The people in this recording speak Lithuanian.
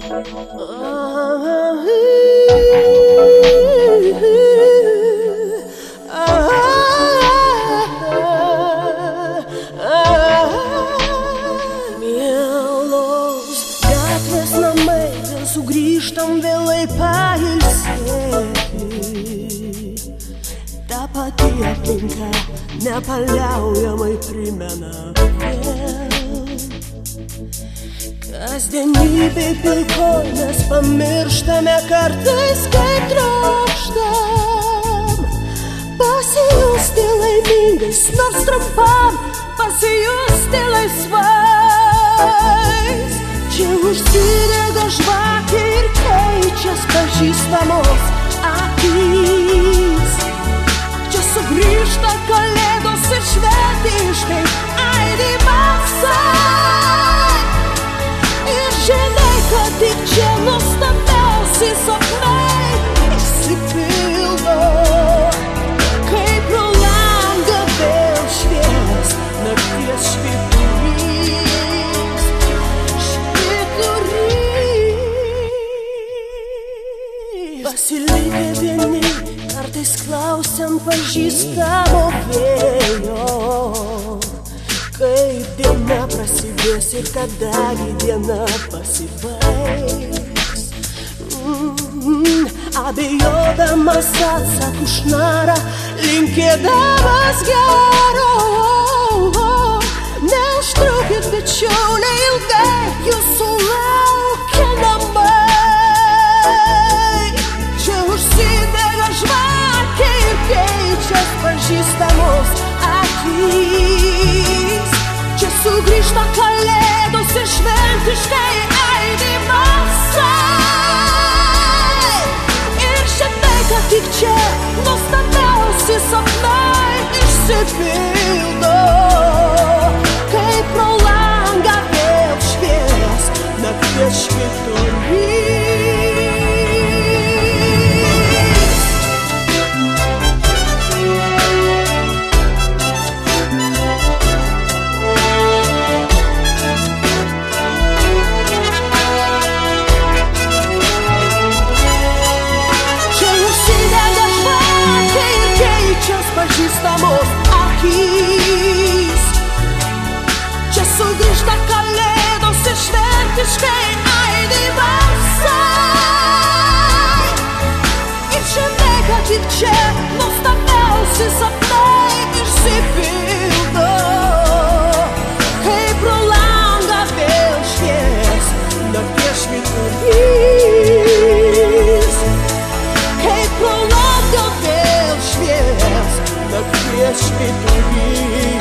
Mielos gatvės namai, vėl sugrįžtam vėlai pailsėti. Ta pati aplinka nepaliaujamai primena vėl. Kasdienybėj pilkoj mes pamirštame kartais, kaip trokštam pasijusti laimingais, nors trumpam pasijusti laisvais. Čia užsidega žvakė ir keičias pažįstamos akys. Čia sugrįžta kalėdos ir šventiškai aidi balsai. Ir žinai, kad tik čia nuostabiausi sapnai išsipildo, kai pro langą vėl švies nakties švyturys. Pasilikę vieni, kartais klausiam pažįstamo vėjo, kaip diena prasidės ir kadagi diena pasibaigs. Abejodamas atsaku šnara, linkėdamas gero. Neužtrukit, bičiuliai, ilgai jūsų laukia namai. Čia užsidega žvakė ir keičias pažįstamos akys. Čia sugrįžta kalėdos ir šventiškai aidi balsai. Ir žinai, kad tik čia nuostabiausi sapnai išsipildo, kai pro langą vėl švies nakties švyturys. Pažįstamos akys. Čia sugrįžta kalėdos ir šventiškai aidi balsai. Ir žinai, kad tik čia nuostabiausi sapnai išsipildo, kai pro langą vėl švies nakties švyturys. Kai pro langą vėl švies nakties švyturys.